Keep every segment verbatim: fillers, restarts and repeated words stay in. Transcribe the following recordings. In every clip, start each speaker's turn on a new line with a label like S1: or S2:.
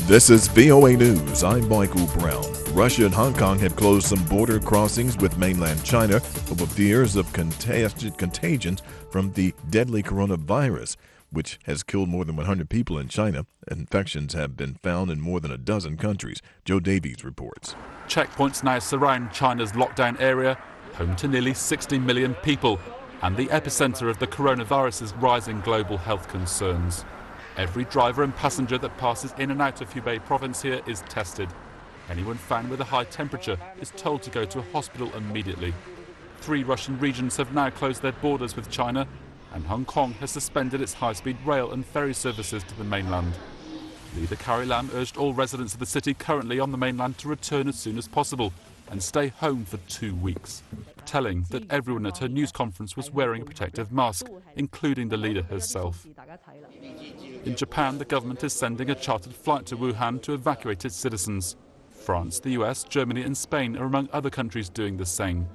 S1: This is V O A News. I'm Michael Brown. Russia and Hong Kong have closed some border crossings with mainland China over fears of contested contagions from the deadly coronavirus, which has killed more than one hundred people in China. Infections have been found in more than a dozen countries. Joe Davies reports.
S2: Checkpoints now surround China's lockdown area, home to nearly sixty million people, and the epicenter of the coronavirus's rising global health concerns. Every driver and passenger that passes in and out of Hubei province here is tested. Anyone found with a high temperature is told to go to a hospital immediately. Three Russian regions have now closed their borders with China, and Hong Kong has suspended its high-speed rail and ferry services to the mainland. Leader Carrie Lam urged all residents of the city currently on the mainland to return as soon as possible and stay home for two weeks, telling that everyone at her news conference was wearing a protective mask, including the leader herself. In Japan, the government is sending a chartered flight to Wuhan to evacuate its citizens. France, the U S, Germany and Spain are among other countries doing the same.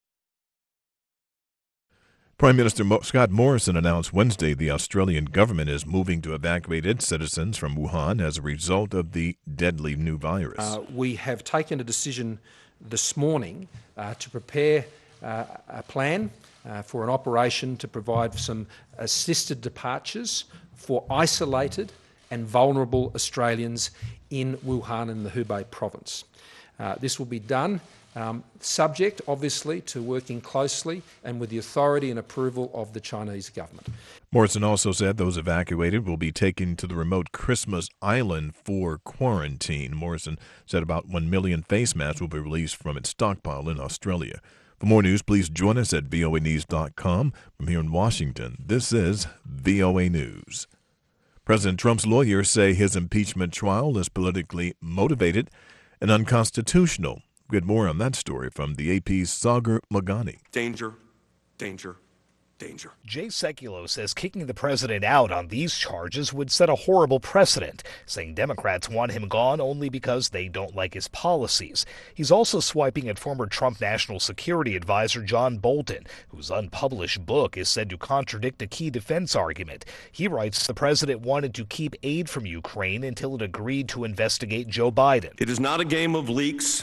S1: Prime Minister Scott Morrison announced Wednesday the Australian government is moving to evacuate its citizens from Wuhan as a result of the deadly new virus.
S3: Uh, we have taken a decision this morning uh, to prepare uh, a plan uh, for an operation to provide some assisted departures for isolated and vulnerable Australians in Wuhan in the Hubei province. Uh, this will be done um, subject, obviously, to working closely and with the authority and approval of the Chinese government.
S1: Morrison also said those evacuated will be taken to the remote Christmas Island for quarantine. Morrison said about one million face masks will be released from its stockpile in Australia. For more news, please join us at V O A news dot com. From here in Washington, this is V O A News. President Trump's lawyers say his impeachment trial is politically motivated and unconstitutional. Get more on that story from the A P's Sagar Magani.
S4: Danger, danger, danger.
S5: Jay Sekulow says kicking the president out on these charges would set a horrible precedent, saying Democrats want him gone only because they don't like his policies. He's also swiping at former Trump National Security Advisor John Bolton, whose unpublished book is said to contradict a key defense argument. He writes the president wanted to keep aid from Ukraine until it agreed to investigate Joe Biden.
S4: It is not a game of leaks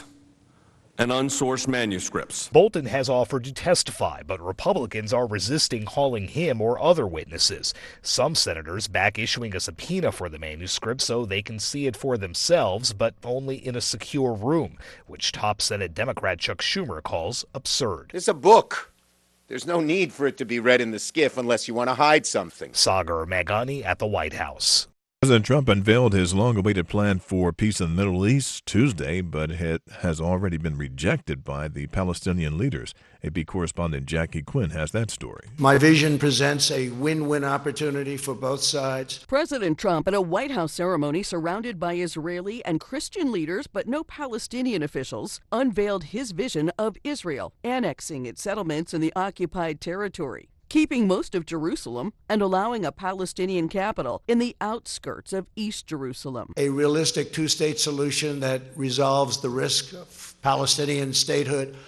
S4: and unsourced manuscripts.
S5: Bolton has offered to testify, but Republicans are resisting hauling him or other witnesses. Some senators back issuing a subpoena for the manuscript so they can see it for themselves, but only in a secure room, which top Senate Democrat Chuck Schumer calls absurd.
S6: It's a book. There's no need for it to be read in the skiff unless you want to hide something.
S5: Sagar Magani at the White House.
S1: President Trump unveiled his long-awaited plan for peace in the Middle East Tuesday, but it has already been rejected by the Palestinian leaders. A P correspondent Jackie Quinn has that story.
S7: My vision presents a win-win opportunity for both sides.
S8: President Trump at a White House ceremony surrounded by Israeli and Christian leaders, but no Palestinian officials, unveiled his vision of Israel, annexing its settlements in the occupied territory, keeping most of Jerusalem and allowing a Palestinian capital in the outskirts of East Jerusalem.
S7: A realistic two-state solution that resolves the risk of Palestinian statehood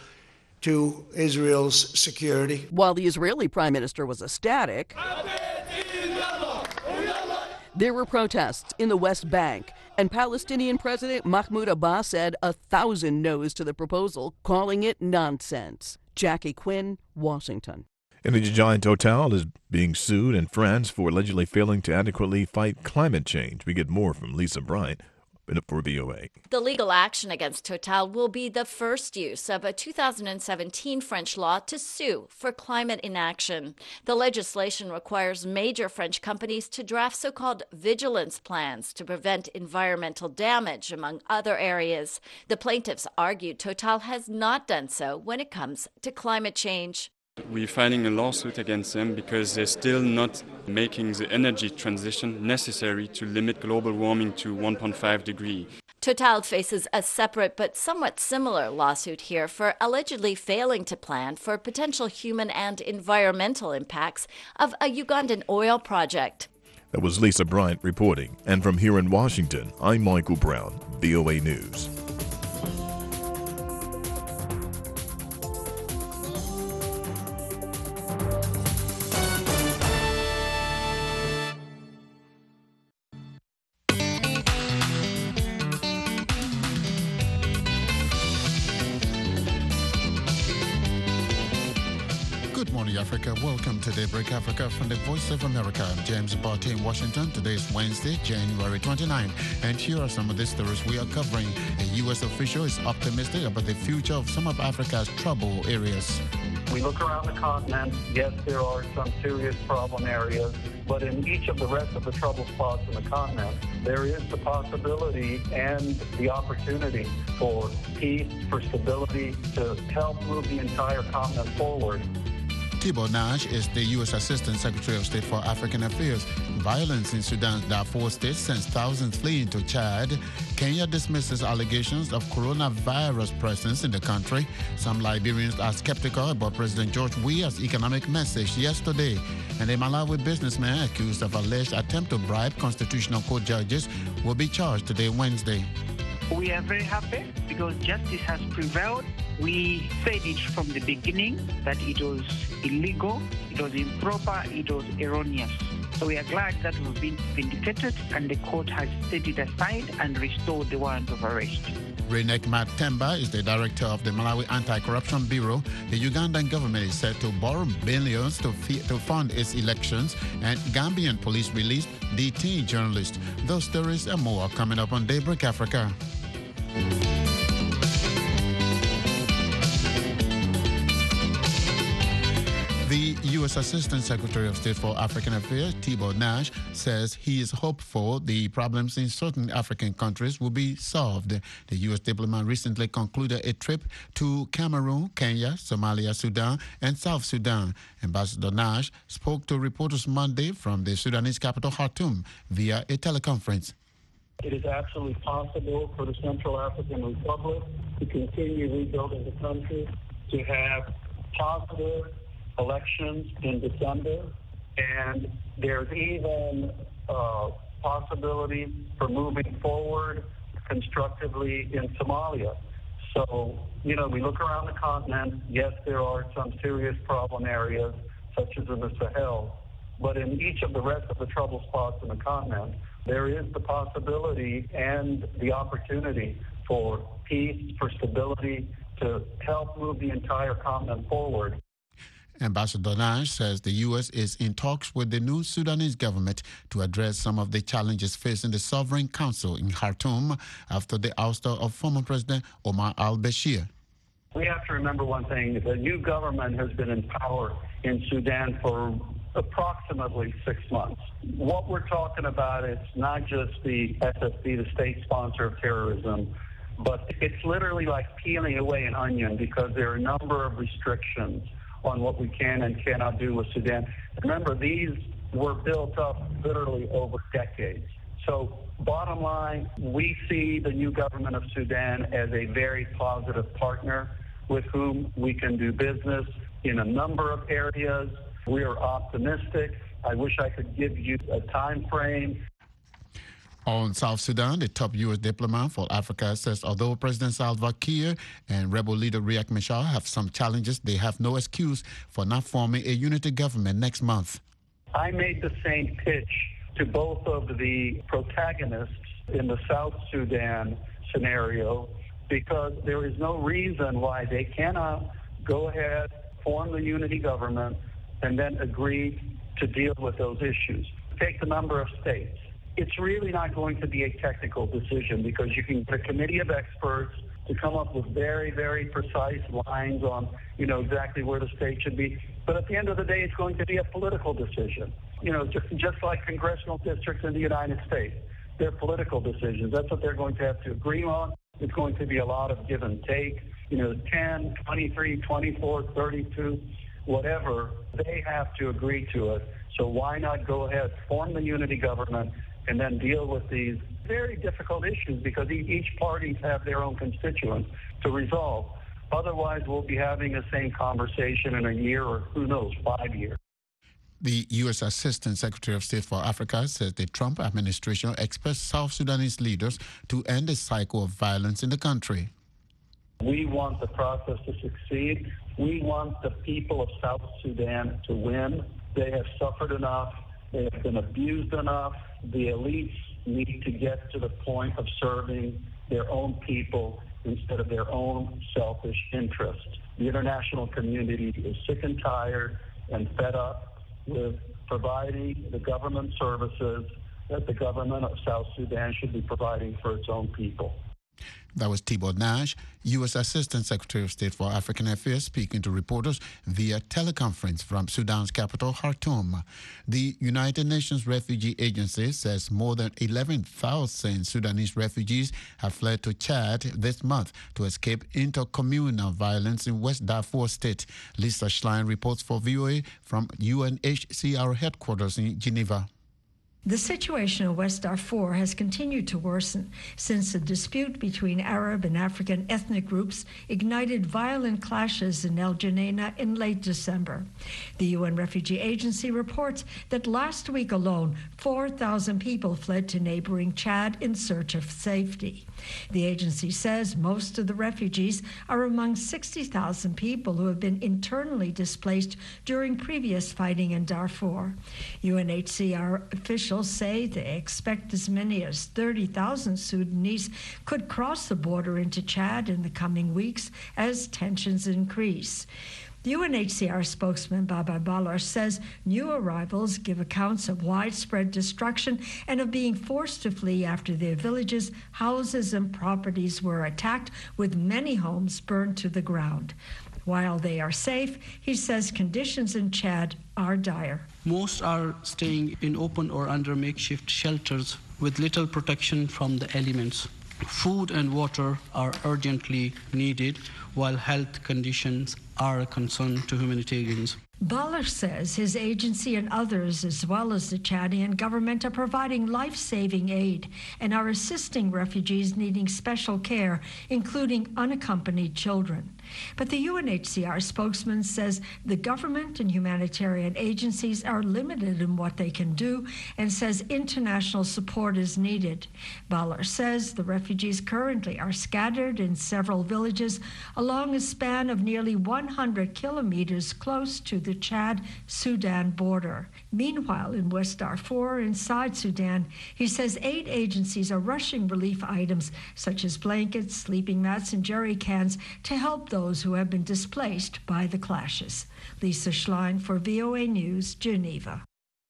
S7: to Israel's security.
S8: While the Israeli prime minister was ecstatic, there were protests in the West Bank, and Palestinian President Mahmoud Abbas said a thousand no's to the proposal, calling it nonsense. Jackie Quinn, Washington.
S1: Energy giant Total is being sued in France for allegedly failing to adequately fight climate change. We get more from Lisa Bryant for V O A.
S9: The legal action against Total will be the first use of a two thousand seventeen French law to sue for climate inaction. The legislation requires major French companies to draft so-called vigilance plans to prevent environmental damage, among other areas. The plaintiffs argued Total has not done so when it comes to climate change.
S10: We're filing a lawsuit against them because they're still not making the energy transition necessary to limit global warming to one point five degrees.
S9: Total faces a separate but somewhat similar lawsuit here for allegedly failing to plan for potential human and environmental impacts of a Ugandan oil project.
S1: That was Lisa Bryant reporting. And from here in Washington, I'm Michael Brown, V O A News.
S11: Africa. Welcome to Daybreak Africa from the Voice of America. I'm James Barty in Washington. Today is Wednesday, January twenty-ninth. And here are some of the stories we are covering. A U S official is optimistic about the future of some of Africa's trouble areas.
S12: We look around the continent. Yes, there are some serious problem areas, but in each of the rest of the trouble spots in the continent, there is the possibility and the opportunity for peace, for stability, to help move the entire continent forward.
S11: Thibault Nash is the U S Assistant Secretary of State for African Affairs. Violence in Sudan's Darfur state sends thousands fleeing to Chad. Kenya dismisses allegations of coronavirus presence in the country. Some Liberians are skeptical about President George Weah's economic message yesterday. And a Malawi businessman accused of alleged attempt to bribe Constitutional Court judges will be charged today, Wednesday.
S13: We are very happy because justice has prevailed. We said it from the beginning that it was illegal, it was improper, it was erroneous. So we are glad that we've been vindicated and the court has set it aside and restored the warrant of arrest.
S11: Reinek Matemba is the director of the Malawi Anti-Corruption Bureau. The Ugandan government is set to borrow billions to, fee- to fund its elections, and Gambian police released detained journalists. Those stories and more are coming up on Daybreak Africa. The U S Assistant Secretary of State for African Affairs, Thibault Nash, says he is hopeful the problems in certain African countries will be solved. The U S diplomat recently concluded a trip to Cameroon, Kenya, Somalia, Sudan, and South Sudan. Ambassador Nash spoke to reporters Monday from the Sudanese capital, Khartoum, via a teleconference.
S12: It is absolutely possible for the Central African Republic to continue rebuilding the country, to have positive elections in December, and there's even a possibility for moving forward constructively in Somalia. So, you know, we look around the continent. Yes, there are some serious problem areas, such as in the Sahel, but in each of the rest of the trouble spots in the continent, there is the possibility and the opportunity for peace, for stability, to help move the entire continent forward.
S11: Ambassador Nash says the U S is in talks with the new Sudanese government to address some of the challenges facing the Sovereign Council in Khartoum after the ouster of former President Omar al-Bashir.
S12: We have to remember one thing. The new government has been in power in Sudan for approximately six months. What we're talking about is not just the S S B, the state sponsor of terrorism, but it's literally like peeling away an onion because there are a number of restrictions on what we can and cannot do with Sudan. Remember, these were built up literally over decades. So bottom line, we see the new government of Sudan as a very positive partner with whom we can do business in a number of areas. We are optimistic. I wish I could give you a time frame.
S11: On South Sudan, the top U S diplomat for Africa says although President Salva Kiir and rebel leader Riek Machar have some challenges, they have no excuse for not forming a unity government next month.
S12: I made the same pitch to both of the protagonists in the South Sudan scenario because there is no reason why they cannot go ahead, form the unity government, and then agree to deal with those issues. Take the number of states. It's really not going to be a technical decision because you can get a committee of experts to come up with very, very precise lines on, you know, exactly where the state should be. But at the end of the day, it's going to be a political decision. You know, just, just like congressional districts in the United States. They're political decisions. That's what they're going to have to agree on. It's going to be a lot of give and take. You know, ten, twenty-three, twenty-four, thirty-two, whatever, they have to agree to it. So why not go ahead, form the unity government, and then deal with these very difficult issues because each parties have their own constituents to resolve. Otherwise, we'll be having the same conversation in a year or who knows, five years.
S11: The U S Assistant Secretary of State for Africa says the Trump administration expects South Sudanese leaders to end the cycle of violence in the country.
S12: We want the process to succeed. We want the people of South Sudan to win. They have suffered enough. They have been abused enough. The elites need to get to the point of serving their own people instead of their own selfish interests. The international community is sick and tired. and fed up with providing the government services that the government of South Sudan should be providing for its own people.
S11: That was Thibault Nage, U S Assistant Secretary of State for African Affairs, speaking to reporters via teleconference from Sudan's capital, Khartoum. The United Nations Refugee Agency says more than eleven thousand Sudanese refugees have fled to Chad this month to escape intercommunal violence in West Darfur State. Lisa Schlein reports for V O A from U N H C R headquarters in Geneva.
S14: The situation in West Darfur has continued to worsen since a dispute between Arab and African ethnic groups ignited violent clashes in El Geneina in late December. The U N Refugee Agency reports that last week alone, four thousand people fled to neighboring Chad in search of safety. The agency says most of the refugees are among sixty thousand people who have been internally displaced during previous fighting in Darfur. U N H C R officials say they expect as many as thirty thousand Sudanese could cross the border into Chad in the coming weeks as tensions increase. The U N H C R spokesman Baba Baloch says new arrivals give accounts of widespread destruction and of being forced to flee after their villages, houses, and properties were attacked, with many homes burned to the ground. While they are safe, he says conditions in Chad are dire.
S15: Most are staying in open or under makeshift shelters with little protection from the elements. Food and water are urgently needed, while health conditions are a concern to humanitarians.
S14: Baloch says his agency and others, as well as the Chadian government, are providing life-saving aid and are assisting refugees needing special care, including unaccompanied children. But the U N H C R spokesman says the government and humanitarian agencies are limited in what they can do and says international support is needed. Baloch says the refugees currently are scattered in several villages along a span of nearly one hundred kilometers close to the Chad-Sudan border. Meanwhile, in West Darfur, inside Sudan, he says aid agencies are rushing relief items such as blankets, sleeping mats, and jerry cans to help those who have been displaced by the clashes. Lisa Schlein for V O A News, Geneva.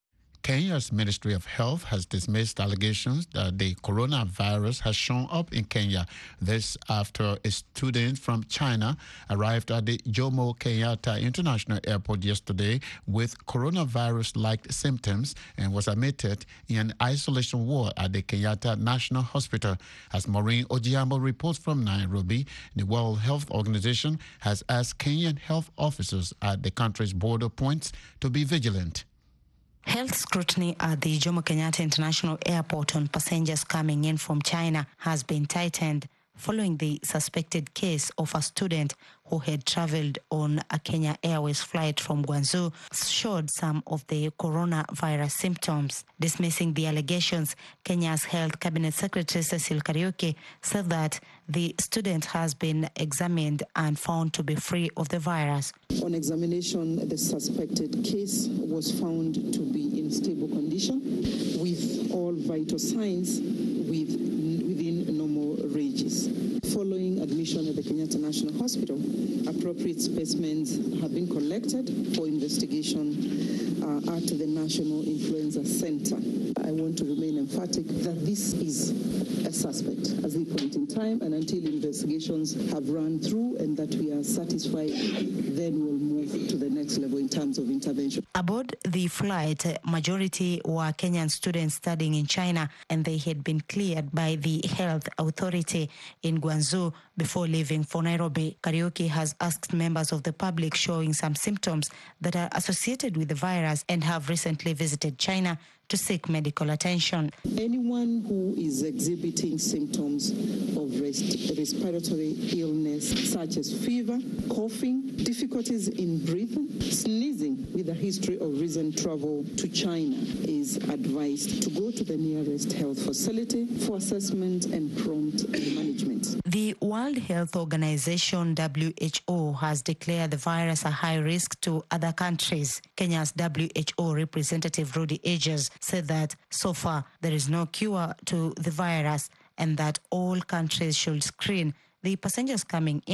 S11: Kenya's Ministry of Health has dismissed allegations that the coronavirus has shown up in Kenya. This after a student from China arrived at the Jomo Kenyatta International Airport yesterday with coronavirus-like symptoms and was admitted in an isolation ward at the Kenyatta National Hospital. As Maureen Ojiambo reports from Nairobi, the World Health Organization has asked Kenyan health officers at the country's border points to be vigilant.
S16: Health scrutiny at the Jomo Kenyatta International Airport on passengers coming in from China has been tightened following the suspected case of a student who had traveled on a Kenya Airways flight from Guangzhou showed some of the coronavirus symptoms. Dismissing the allegations, Kenya's Health Cabinet Secretary Cecil Kariuki said that the student has been examined and found to be free of the virus.
S17: On examination, the suspected case was found to be in stable condition with all vital signs with, within normal ranges. Following admission at the Kenyatta National Hospital, appropriate specimens have been collected for investigation uh, at the National Influenza Center. I want to remain emphatic that this is a suspect at this point in time, and until investigations have run through and that we are satisfied, then we'll move to the next level in terms of intervention.
S16: Aboard the flight, majority were Kenyan students studying in China, and they had been cleared by the health authority in Guangzhou before leaving for Nairobi. Kariuki has asked members of the public showing some symptoms that are associated with the virus and have recently visited China to seek medical attention.
S17: Anyone who is exhibiting symptoms of rest, respiratory illness such as fever, coughing, difficulties in breathing, sneezing with a history of recent travel to China is advised to go to the nearest health facility for assessment and prompt management.
S16: The World Health Organization, W H O, has declared the virus a high risk to other countries. Kenya's W H O representative Rudy Ages said that so far there is no cure to the virus and that all countries should screen the passengers coming in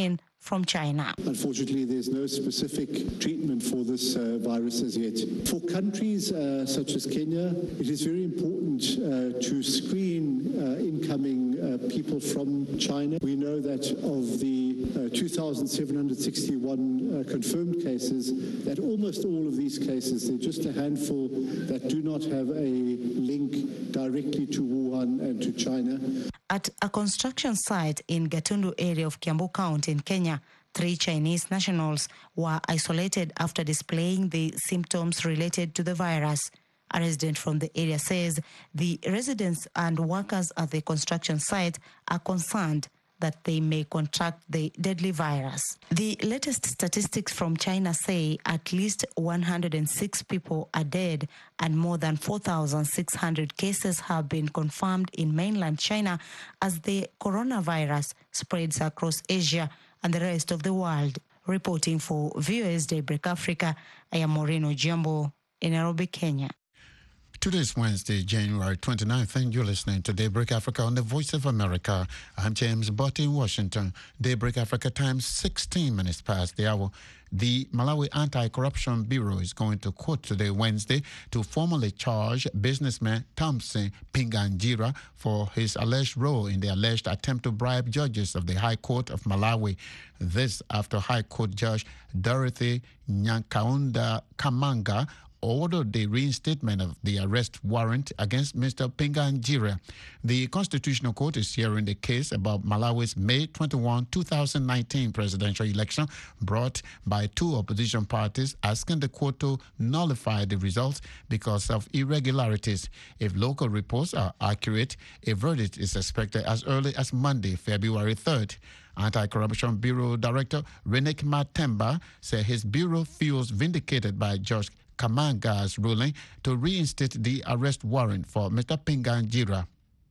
S16: from China.
S18: Unfortunately, there's no specific treatment for this uh, virus as yet. For countries uh, such as Kenya, it is very important uh, to screen uh, incoming uh, people from China. We know that of the uh, two thousand seven hundred sixty-one uh, confirmed cases, that almost all of these cases, they're just a handful that do not have a link directly to Wuhan and to China.
S16: At a construction site in Gatundu area of Kiambu County in Kenya, three Chinese nationals were isolated after displaying the symptoms related to the virus. A resident from the area says the residents and workers at the construction site are concerned that they may contract the deadly virus. The latest statistics from China say at least one hundred six people are dead and more than four thousand six hundred cases have been confirmed in mainland China as the coronavirus spreads across Asia and the rest of the world. Reporting for V O A's Daybreak Africa, I am Maureen Ojiambo in Nairobi, Kenya.
S11: Today is Wednesday, January twenty-ninth, and you're listening to Daybreak Africa on the Voice of America. I'm James Butt in Washington. Daybreak Africa time, sixteen minutes past the hour. The Malawi Anti-Corruption Bureau is going to court today, Wednesday, to formally charge businessman Thompson Pinganjira for his alleged role in the alleged attempt to bribe judges of the High Court of Malawi. This after High Court Judge Dorothy Nyankaunda Kamanga ordered the reinstatement of the arrest warrant against Mister Pinganjira. The Constitutional Court is hearing the case about Malawi's May twenty-first, two thousand nineteen presidential election brought by two opposition parties, asking the court to nullify the results because of irregularities. If local reports are accurate, a verdict is expected as early as Monday, February third. Anti-Corruption Bureau Director Renek Matemba said his bureau feels vindicated by Judge Kamanga's ruling to reinstate the arrest warrant for Mister Pinganjira.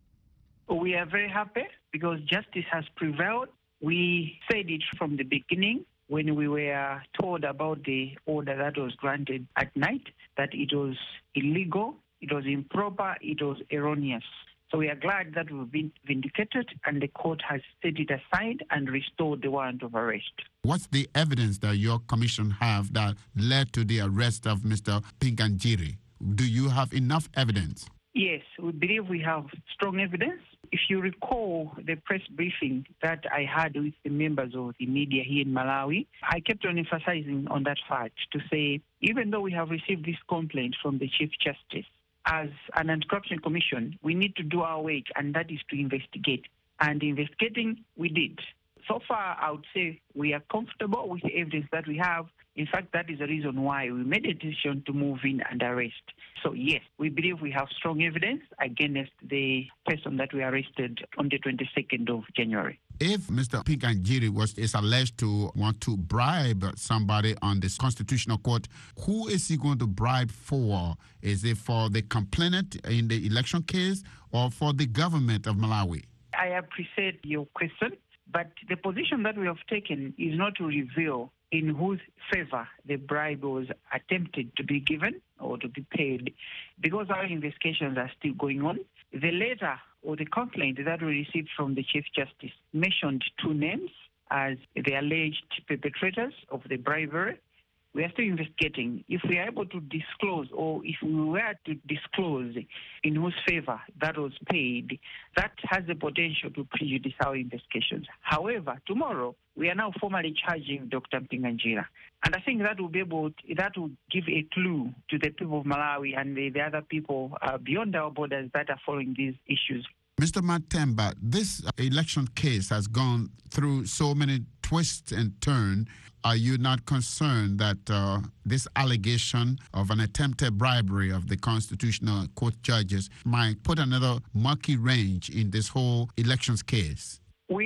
S13: We are very happy because justice has prevailed. We said it from the beginning when we were told about the order that was granted at night, that it was illegal, it was improper, it was erroneous. So we are glad that we've been vindicated and the court has set it aside and restored the warrant of arrest.
S11: What's the evidence that your commission have that led to the arrest of Mister Pinganjiri? Do you have enough evidence?
S13: Yes, we believe we have strong evidence. If you recall the press briefing that I had with the members of the media here in Malawi, I kept on emphasizing on that fact to say, even though we have received this complaint from the Chief Justice, as an anti-corruption commission, we need to do our work, and that is to investigate. And investigating, we did. So far, I would say we are comfortable with the evidence that we have. In fact, that is the reason why we made a decision to move in and arrest. So, yes, we believe we have strong evidence against the person that we arrested on the twenty-second of January.
S11: If Mister Pinganjiri was is alleged to want to bribe somebody on this constitutional court, who is he going to bribe for? Is it for the complainant in the election case or for the government of Malawi?
S13: I appreciate your question, but the position that we have taken is not to reveal in whose favor the bribe was attempted to be given or to be paid, because our investigations are still going on. The letter or the complaint that we received from the Chief Justice mentioned two names as the alleged perpetrators of the bribery. We are still investigating. If we are able to disclose, or if we were to disclose in whose favor that was paid, that has the potential to prejudice our investigations. However, tomorrow, we are now formally charging Doctor Pinganjira. And I think that will be able to, that will give a clue to the people of Malawi and the, the other people uh, beyond our borders that are following these issues.
S11: Mister Matemba, this election case has gone through so many twists and turns. Are you not concerned that uh, this allegation of an attempted bribery of the Constitutional Court judges might put another murky wrench in this whole elections case?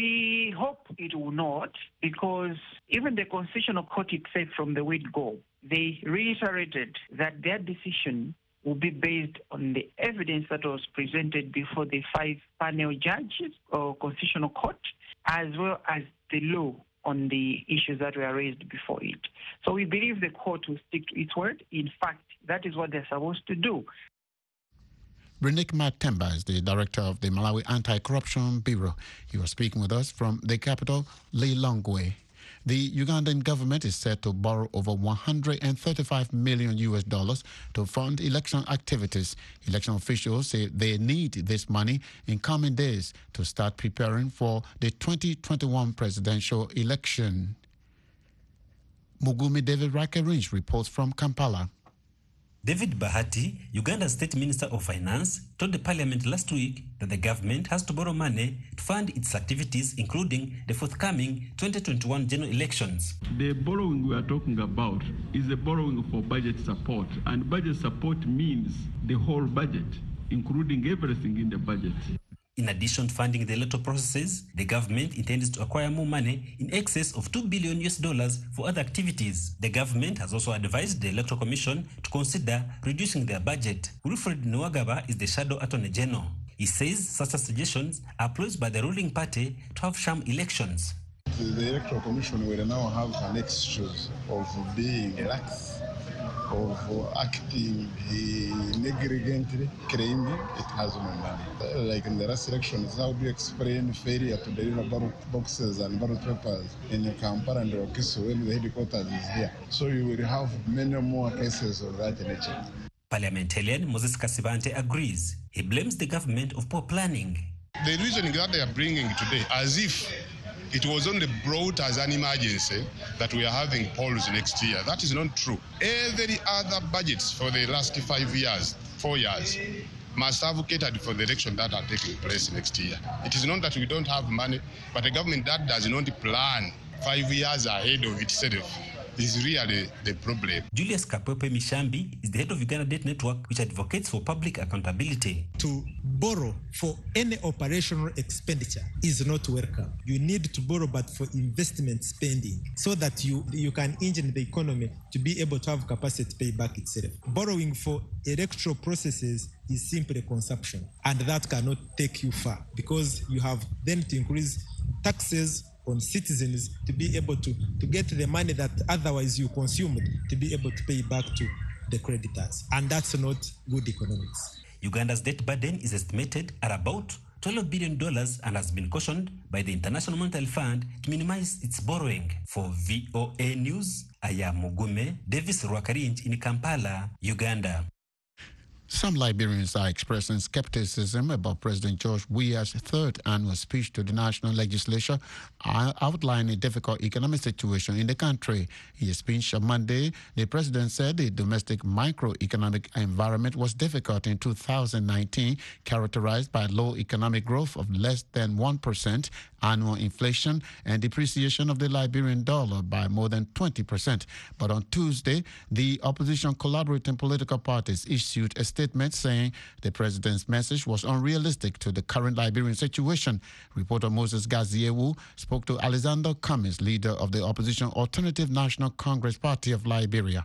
S13: We hope it will not, because even the Constitutional Court itself from the word go, they reiterated that their decision will be based on the evidence that was presented before the five panel judges or Constitutional Court, as well as the law on the issues that were raised before it. So we believe the court will stick to its word. In fact, that is what they're supposed to do.
S11: Renek Matemba is the director of the Malawi Anti-Corruption Bureau. He was speaking with us from the capital, Lilongwe. The Ugandan government is set to borrow over one hundred thirty-five million U S dollars to fund election activities. Election officials say they need this money in coming days to start preparing for the twenty twenty-one presidential election. Mugume David Rakerange reports from Kampala.
S19: David Bahati, Uganda's State Minister of Finance, told the parliament last week that the government has to borrow money to fund its activities, including the forthcoming twenty twenty-one general elections.
S20: The borrowing we are talking about is a borrowing for budget support, and budget support means the whole budget, including everything in the budget.
S19: In addition to funding the electoral processes, the government intends to acquire more money in excess of two billion U S dollars for other activities. The government has also advised the Electoral Commission to consider reducing their budget. Wilfred Nwagaba is the Shadow Attorney General. He says such suggestions are posed by the ruling party to have sham elections.
S21: The Electoral Commission will now have an excuse of being lax, of acting negligently, claiming it has no money. Like in the last elections, how do you explain failure to deliver ballot boxes and ballot papers in Kampala and Wakiso when the headquarters is here? So you will have many more cases of that nature.
S19: Parliamentarian Moses Kasibante agrees. He blames the government of poor planning.
S22: The reasoning that they are bringing today, as if it was only brought as an emergency that we are having polls next year. That is not true. Every other budgets for the last five years, four years, must have catered for the election that are taking place next year. It is not that we don't have money, but a government that does not plan five years ahead of itself is really the problem.
S19: Julius Kapepe Mishambi is the head of Uganda Debt Network, which advocates for public accountability.
S23: To borrow for any operational expenditure is not welcome. You need to borrow, but for investment spending, so that you, you can engine the economy to be able to have capacity to pay back itself. Borrowing for electoral processes is simply consumption, and that cannot take you far, because you have then to increase taxes on citizens to be able to, to get the money that otherwise you consumed to be able to pay back to the creditors. And that's not good economics.
S19: Uganda's debt burden is estimated at about twelve billion dollars and has been cautioned by the International Monetary Fund to minimize its borrowing. For V O A News, I am Mugume Davis Rwakarinj in Kampala, Uganda.
S11: Some Liberians are expressing skepticism about President George Weah's third annual speech to the national legislature, outlining a difficult economic situation in the country. In his speech on Monday, the president said the domestic microeconomic environment was difficult in two thousand nineteen, characterized by low economic growth of less than one percent, annual inflation, and depreciation of the Liberian dollar by more than twenty percent. But on Tuesday, the opposition collaborating political parties issued a statement saying the president's message was unrealistic to the current Liberian situation. Reporter Moses Gaziewu spoke to Alexander Cummins, leader of the opposition Alternative National Congress Party of Liberia.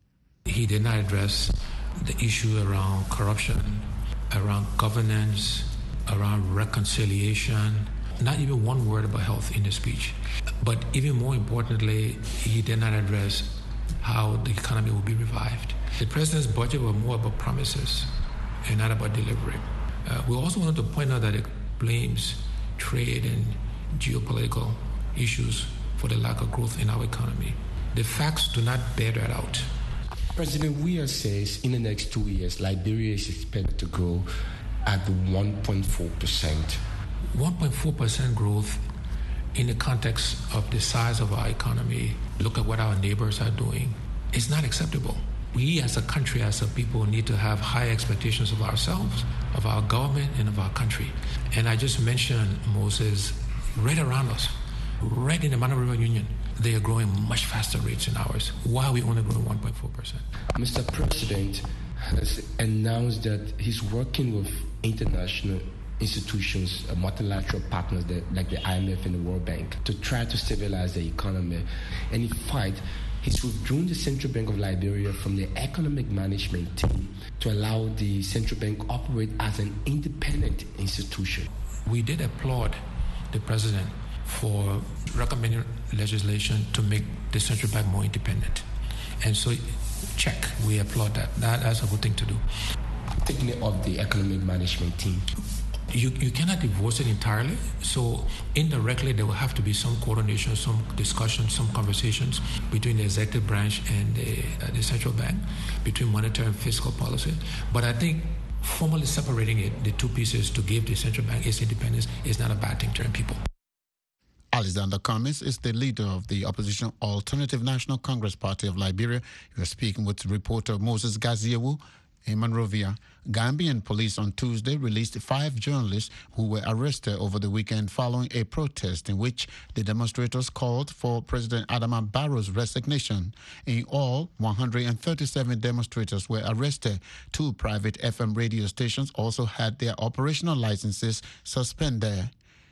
S24: He did not address the issue around corruption, around governance, around reconciliation, not even one word about health in the speech. But even more importantly, he did not address how the economy will be revived. The president's budget was more about promises and not about delivery. Uh, we also wanted to point out that it blames trade and geopolitical issues for the lack of growth in our economy. The facts do not bear that out.
S25: President Weah says in the next two years, Liberia is expected to grow at one point four percent.
S24: one point four percent growth in the context of the size of our economy, look at what our neighbors are doing, it's not acceptable. We as a country, as a people, need to have high expectations of ourselves, of our government, and of our country. And I just mentioned, Moses, right around us, right in the Mana River Union, they are growing much faster rates than ours. Why are we only growing one point four percent?
S25: Mister President has announced that he's working with international institutions, uh, multilateral partners that, like the I M F and the World Bank, to try to stabilize the economy. And in fact, he's withdrawn the Central Bank of Liberia from the economic management team to allow the Central Bank operate as an independent institution.
S24: We did applaud the president for recommending legislation to make the Central Bank more independent. And so, check, we applaud that. That that's a good thing to do.
S25: Taking it off the economic management team.
S24: You, you cannot divorce it entirely. So indirectly, there will have to be some coordination, some discussion, some conversations between the executive branch and the, uh, the central bank, between monetary and fiscal policy. But I think formally separating it, the two pieces, to give the central bank its independence is not a bad thing to people.
S11: Alexander Cummings is the leader of the opposition Alternative National Congress Party of Liberia. You are speaking with reporter Moses Gaziewu in Monrovia. Gambian police on Tuesday released five journalists who were arrested over the weekend following a protest in which the demonstrators called for President Adama Barrow's resignation. In all, one hundred thirty-seven demonstrators were arrested. Two private F M radio stations also had their operational licenses suspended.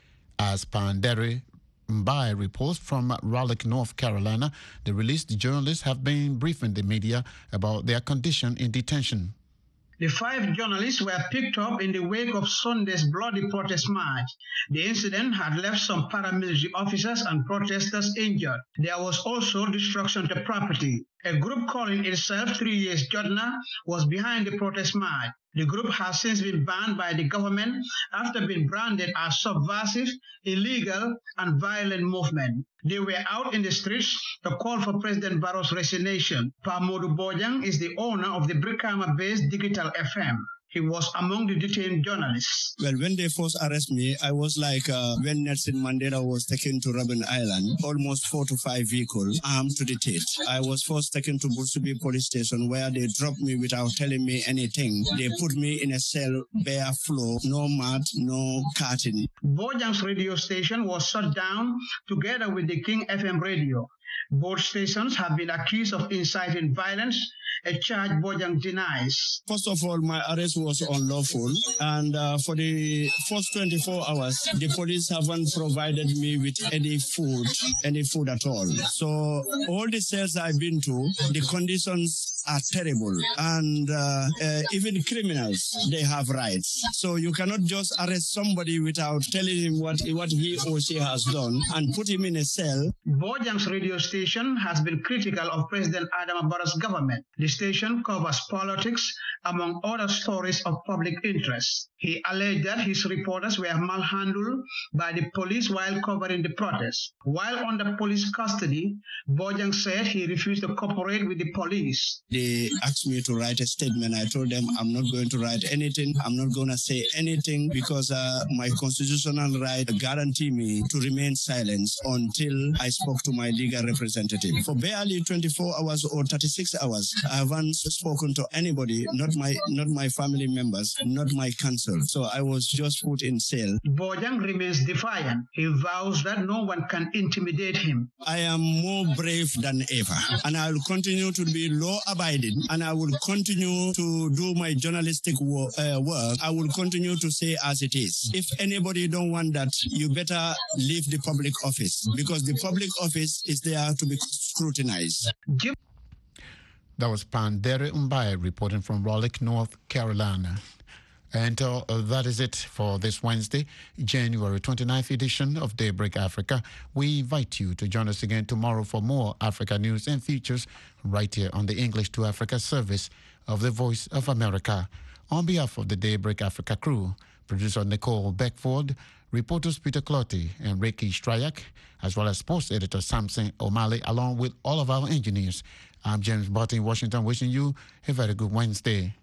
S11: As Pandere Mbai reports from Raleigh, North Carolina, the released journalists have been briefing the media about their condition in detention.
S2: The five journalists were picked up in the wake of Sunday's bloody protest march. The incident had left some paramilitary officers and protesters injured. There was also destruction to property. A group calling itself Three Years Jodna was behind the protest march. The group has since been banned by the government after being branded as subversive, illegal, and violent movement. They were out in the streets to call for President Barrow's resignation. Pamodu Bojang is the owner of the Brikama-based Digital F M. He was among the detained journalists.
S3: Well, when they first arrested me, I was like uh, when Nelson Mandela was taken to Robben Island, almost four to five vehicles armed to the teeth. I was first taken to Bursubi police station where they dropped me without telling me anything. They put me in a cell, bare floor, no mat, no curtain.
S2: Bojang's radio station was shut down together with the King F M radio. Both stations have been accused of inciting violence, a charge Bojang denies.
S3: First of all, my arrest was unlawful, and uh, for the first twenty-four hours, the police haven't provided me with any food, any food at all. So all the cells I've been to, the conditions are terrible, and uh, uh, even criminals, they have rights. So you cannot just arrest somebody without telling him what, what he or she has done and put him in a cell.
S2: Bojang's radio station has been critical of President Adama Barrow's government. The station covers politics, among other stories of public interest. He alleged that his reporters were malhandled by the police while covering the protest. While under police custody, Bojang said he refused to cooperate with the police.
S3: They asked me to write a statement. I told them I'm not going to write anything. I'm not going to say anything because uh, my constitutional right guarantee me to remain silent until I spoke to my legal representative. For barely twenty-four hours or thirty-six hours, I haven't spoken to anybody, not my not my family members, not my counsel. So I was just put in cell.
S2: Bojang remains defiant. He vows that no one can intimidate him.
S3: I am more brave than ever, and I will continue to be law-abiding, and I will continue to do my journalistic work, uh, work. I will continue to say as it is. If anybody don't want that, you better leave the public office, because the public office is there to be scrutinized.
S11: That was Pandere Mbai reporting from Raleigh, North Carolina. And uh, that is it for this Wednesday, January twenty-ninth edition of Daybreak Africa. We invite you to join us again tomorrow for more Africa news and features right here on the English to Africa service of the Voice of America. On behalf of the Daybreak Africa crew, producer Nicole Beckford, reporters Peter Clotty and Ricky Stryak, as well as sports editor Samson O'Malley, along with all of our engineers, I'm James Barton in Washington, wishing you a very good Wednesday.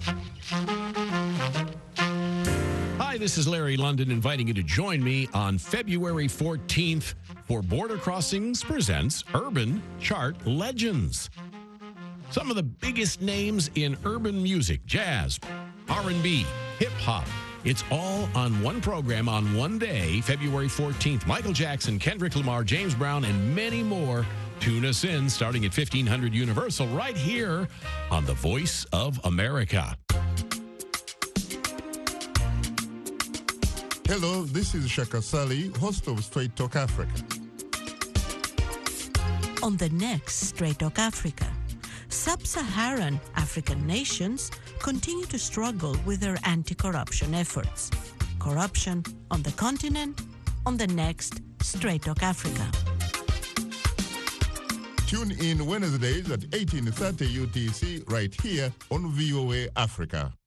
S4: Hi, this is Larry London, inviting you to join me on February fourteenth for Border Crossings Presents Urban Chart Legends. Some of the biggest names in urban music, jazz, R and B, hip-hop. It's all on one program on one day, February fourteenth. Michael Jackson, Kendrick Lamar, James Brown, and many more. Tune us in starting at fifteen hundred Universal right here on the Voice of America.
S5: Hello, this is Shaka Sali, host of Straight Talk Africa.
S6: On the next Straight Talk Africa, sub-Saharan African nations continue to struggle with their anti-corruption efforts. Corruption on the continent, on the next Straight Talk Africa.
S5: Tune in Wednesdays at eighteen thirty U T C right here on V O A Africa.